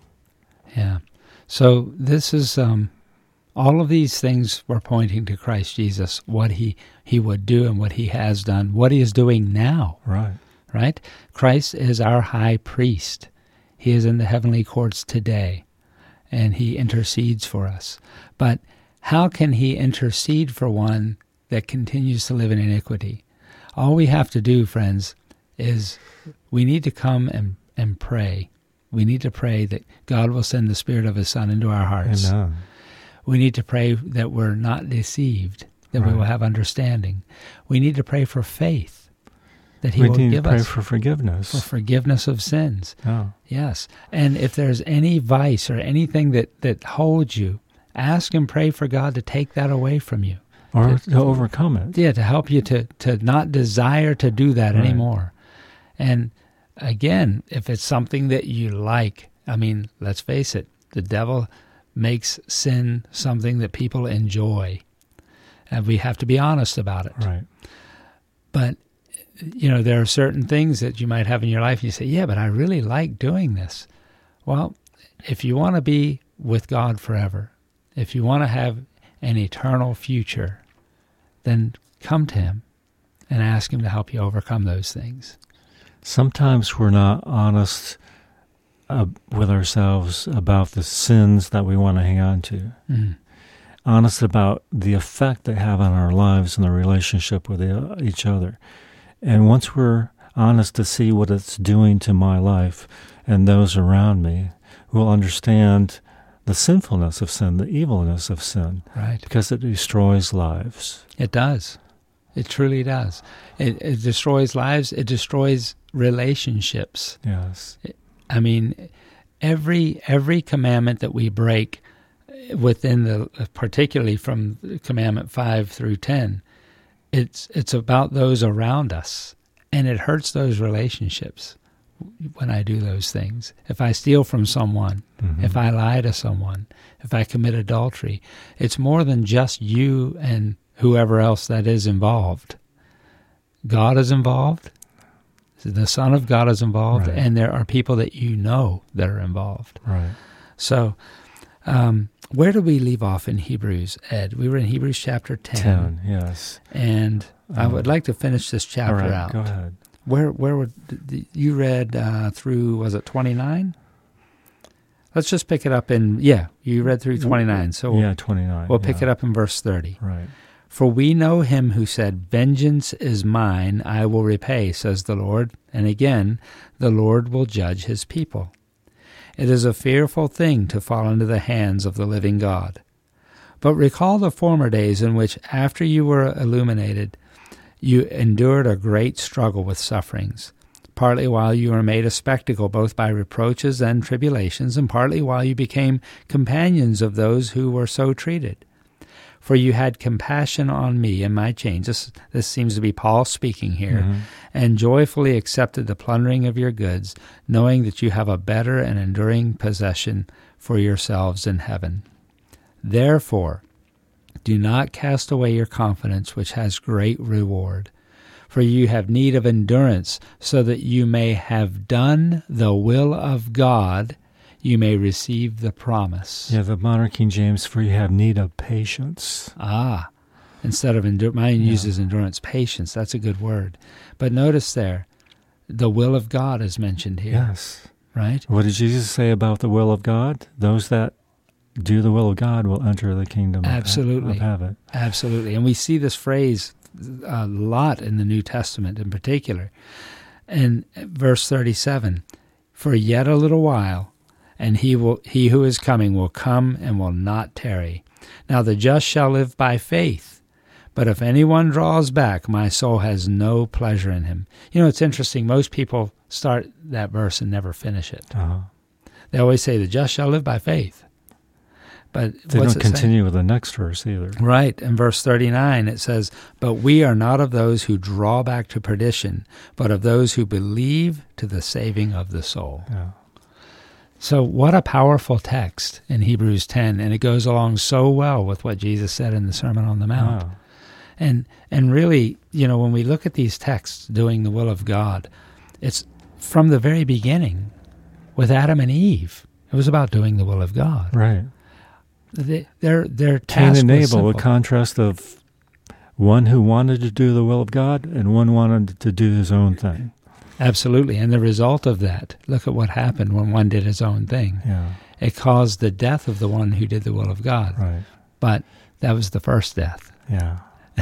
Yeah. So this is, um, all of these things were pointing to Christ Jesus, what he, he would do and what he has done, what he is doing now. Right. Right? Christ is our high priest. He is in the heavenly courts today, and he intercedes for us. But how can he intercede for one that continues to live in iniquity? All we have to do, friends, is we need to come and, and pray. We need to pray that God will send the Spirit of His Son into our hearts. Amen. We need to pray that we're not deceived, that right. we will have understanding. We need to pray for faith, that He we will need give to pray us for forgiveness. For forgiveness of sins. Oh. Yes. And if there's any vice or anything that, that holds you, ask and pray for God to take that away from you. Or to, to overcome it. Yeah, to help you to, to not desire to do that right. anymore. And again, if it's something that you like, I mean, let's face it, the devil makes sin something that people enjoy. And we have to be honest about it. Right. But, you know, there are certain things that you might have in your life and you say, yeah, but I really like doing this. Well, if you want to be with God forever, if you want to have an eternal future, then come to Him and ask Him to help you overcome those things. Sometimes we're not honest uh, with ourselves about the sins that we want to hang on to. Mm. Honest about the effect they have on our lives and the relationship with the, each other. And once we're honest to see what it's doing to my life and those around me, we'll understand the sinfulness of sin, the evilness of sin. Right. Because it destroys lives. It does. It truly does. It, it destroys lives. It destroys relationships. Yes. I mean, every every commandment that we break within the, particularly from commandment five through ten, it's it's about those around us, and it hurts those relationships when I do those things. If I steal from someone, mm-hmm. if I lie to someone, if I commit adultery, it's more than just you and whoever else that is involved. God is involved. The Son of God is involved, right. and there are people that you know that are involved. Right. So, um, where do we leave off in Hebrews, Ed? We were in Hebrews chapter ten. ten, yes. And um, I would like to finish this chapter all right, out. Go ahead. Where where would you read uh, through? Was it twenty-nine? Let's just pick it up in, yeah, you read through twenty-nine, so we'll, yeah, twenty-nine. we'll pick yeah. it up in verse thirty. Right. For we know him who said, vengeance is mine, I will repay, says the Lord. And again, the Lord will judge his people. It is a fearful thing to fall into the hands of the living God. But recall the former days in which, after you were illuminated, you endured a great struggle with sufferings, partly while you were made a spectacle both by reproaches and tribulations, and partly while you became companions of those who were so treated. For you had compassion on me in my chains. This, this seems to be Paul speaking here. Mm-hmm. And joyfully accepted the plundering of your goods, knowing that you have a better and enduring possession for yourselves in heaven. Therefore, do not cast away your confidence, which has great reward. For you have need of endurance, so that you may have done the will of God, you may receive the promise. Yeah, the modern King James, for you have need of patience. Ah, instead of endurance, mine yeah. uses endurance, patience. That's a good word. But notice there, the will of God is mentioned here. Yes. Right? What did Jesus say about the will of God? Those that do the will of God will enter the kingdom Absolutely. of heaven. Absolutely. And we see this phrase a lot in the New Testament in particular. In verse thirty-seven, for yet a little while, and he will he who is coming will come and will not tarry. Now the just shall live by faith. But if anyone draws back, my soul has no pleasure in him. You know, it's interesting. Most people start that verse and never finish it. Uh-huh. They always say, the just shall live by faith. But they what's don't it continue say? with the next verse either. Right. In verse thirty-nine, it says, but we are not of those who draw back to perdition, but of those who believe to the saving of the soul. Yeah. So what a powerful text in Hebrews ten, and it goes along so well with what Jesus said in the Sermon on the Mount. Wow. And and really, you know, when we look at these texts doing the will of God, it's from the very beginning with Adam and Eve. It was about doing the will of God. Right. They, their their Cain task and was Abel, a simple. contrast of one who wanted to do the will of God and one wanted to do his own thing. Absolutely. And the result of that, look at what happened when one did his own thing. Yeah. It caused the death of the one who did the will of God. Right. But that was the first death. Yeah.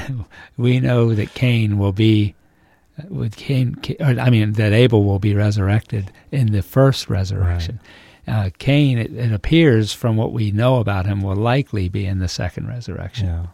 We know that Cain will be, with Cain, or, I mean, that Abel will be resurrected in the first resurrection. Right. Uh, Cain, it, it appears from what we know about him, will likely be in the second resurrection. Yeah.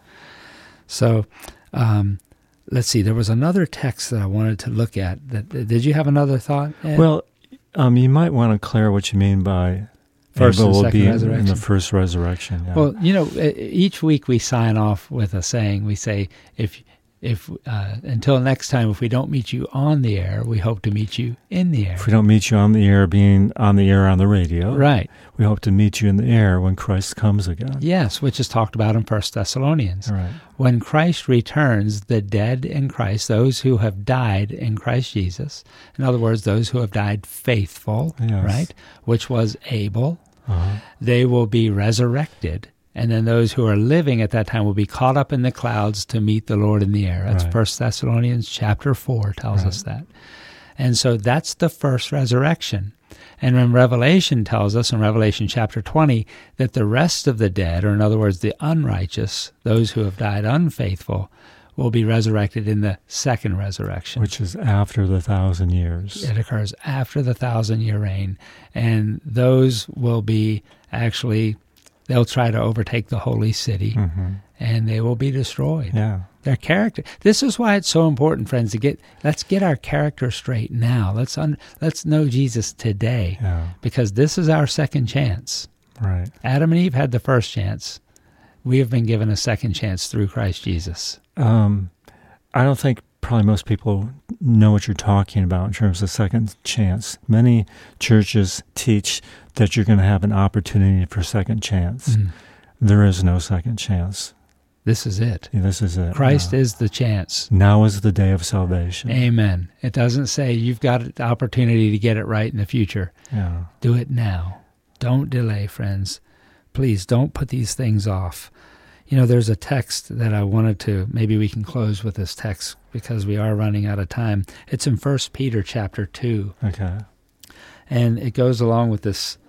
So, um, let's see. There was another text that I wanted to look at. That, did you have another thought, Ed? Well, um, you might want to clear what you mean by First Abel and will second be in, resurrection. in the first resurrection. Yeah. Well, you know, each week we sign off with a saying. We say, if if uh, until next time, if we don't meet you on the air, we hope to meet you in the air. If we don't meet you on the air, being on the air on the radio, Right. we hope to meet you in the air when Christ comes again. Yes, which is talked about in First Thessalonians. Right. When Christ returns, the dead in Christ, those who have died in Christ Jesus, in other words, those who have died faithful, Yes. right, which was Abel, Uh-huh. they will be resurrected. And then those who are living at that time will be caught up in the clouds to meet the Lord in the air. That's Right. First Thessalonians chapter four tells Right. us that. And so that's the first resurrection. And when Revelation tells us in Revelation chapter twenty that the rest of the dead, or in other words, the unrighteous, those who have died unfaithful, will be resurrected in the second resurrection. Which is after the thousand years. It occurs after the thousand-year reign. And those will be actually, they'll try to overtake the holy city, Mm-hmm. and they will be destroyed. Yeah. Their character. This is why it's so important, friends, to get, let's get our character straight now. Let's un, let's know Jesus today, Yeah. because this is our second chance. Right. Adam and Eve had the first chance. We have been given a second chance through Christ Jesus. Um, I don't think probably most people know what you're talking about in terms of second chance. Many churches teach that you're going to have an opportunity for second chance. Mm. There is no second chance. This is it. Yeah, this is it. Christ Yeah. is the chance. Now is the day of salvation. Amen. It doesn't say you've got the opportunity to get it right in the future. Yeah. Do it now. Don't delay, friends. Please don't put these things off. You know, there's a text that I wanted to, maybe we can close with this text because we are running out of time. It's in First Peter chapter two. Okay. And it goes along with this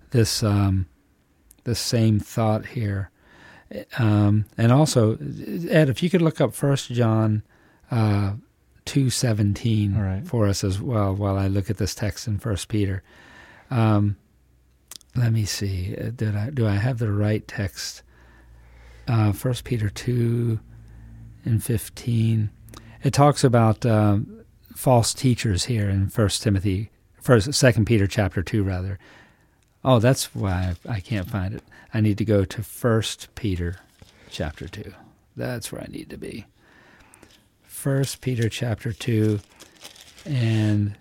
this um, this same thought here. Um, and also, Ed, if you could look up First John uh, two seventeen right. for us as well, while I look at this text in First Peter. Um, let me see. Did I do I have the right text? Uh, First Peter two and fifteen. It talks about um, false teachers here in First Timothy, First Second Peter chapter two rather. Oh, that's why I, I can't find it. I need to go to First Peter chapter two. That's where I need to be. First Peter chapter two, and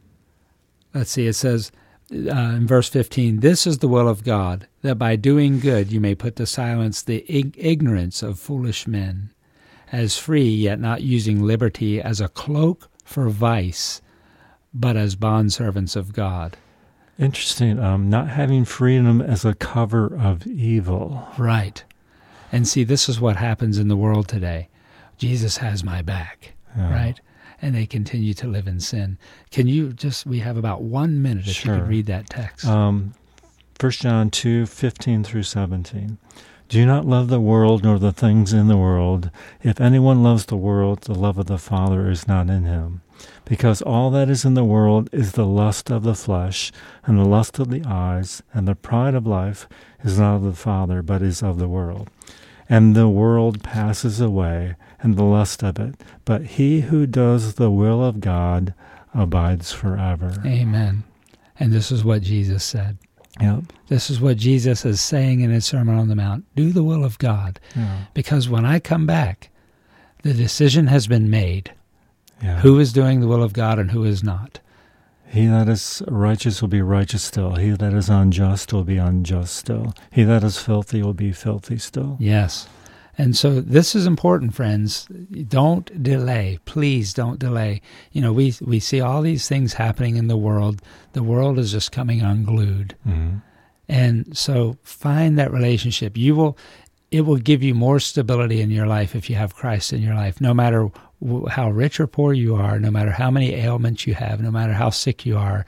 let's see, it says uh, in verse fifteen, "This is the will of God, that by doing good you may put to silence the ig- ignorance of foolish men, as free, yet not using liberty as a cloak for vice, but as bondservants of God." Interesting. Um, not having freedom as a cover of evil. Right. And see, this is what happens in the world today. Jesus has my back, Yeah. right? And they continue to live in sin. Can you just, we have about one minute if Sure. you could read that text. Um, First John two fifteen through seventeen. "Do not love the world nor the things in the world. If anyone loves the world, the love of the Father is not in him. Because all that is in the world is the lust of the flesh, and the lust of the eyes, and the pride of life is not of the Father, but is of the world. And the world passes away, and the lust of it. But he who does the will of God abides forever." Amen. And this is what Jesus said. Yep. This is what Jesus is saying in his Sermon on the Mount. Do the will of God. Yeah. Because when I come back, the decision has been made. Yeah. Who is doing the will of God and who is not? He that is righteous will be righteous still. He that is unjust will be unjust still. He that is filthy will be filthy still. Yes. And so this is important, friends. Don't delay. Please don't delay. You know, we we see all these things happening in the world. The world is just coming unglued. Mm-hmm. And so find that relationship. You will, it will give you more stability in your life if you have Christ in your life. No matter how rich or poor you are, no matter how many ailments you have, no matter how sick you are,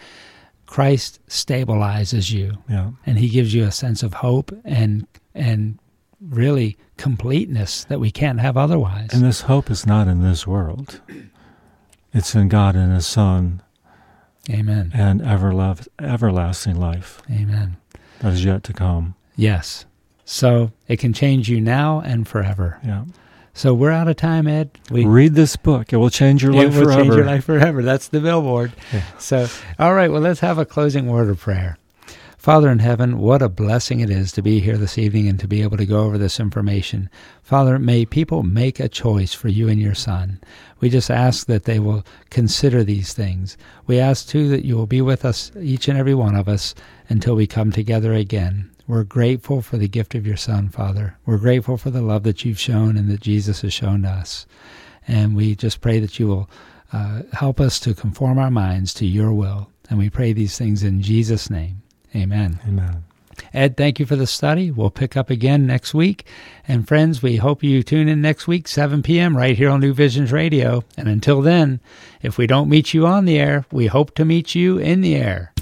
Christ stabilizes you. Yeah. And he gives you a sense of hope and and really completeness that we can't have otherwise. And this hope is not in this world. It's in God and his Son. Amen. And everla- everlasting life. Amen. That is yet to come. Yes. So it can change you now and forever. Yeah. So we're out of time, Ed. We Read this book. It will change your it life will forever. change your life forever. That's the billboard. Yeah. So, all right, well, let's have a closing word of prayer. Father in heaven, what a blessing it is to be here this evening and to be able to go over this information. Father, may people make a choice for you and your Son. We just ask that they will consider these things. We ask, too, that you will be with us, each and every one of us, until we come together again. We're grateful for the gift of your Son, Father. We're grateful for the love that you've shown and that Jesus has shown to us. And we just pray that you will uh, help us to conform our minds to your will. And we pray these things in Jesus' name. Amen. Amen. Ed, thank you for the study. We'll pick up again next week. And friends, we hope you tune in next week, seven p.m., right here on New Visions Radio. And until then, if we don't meet you on the air, we hope to meet you in the air.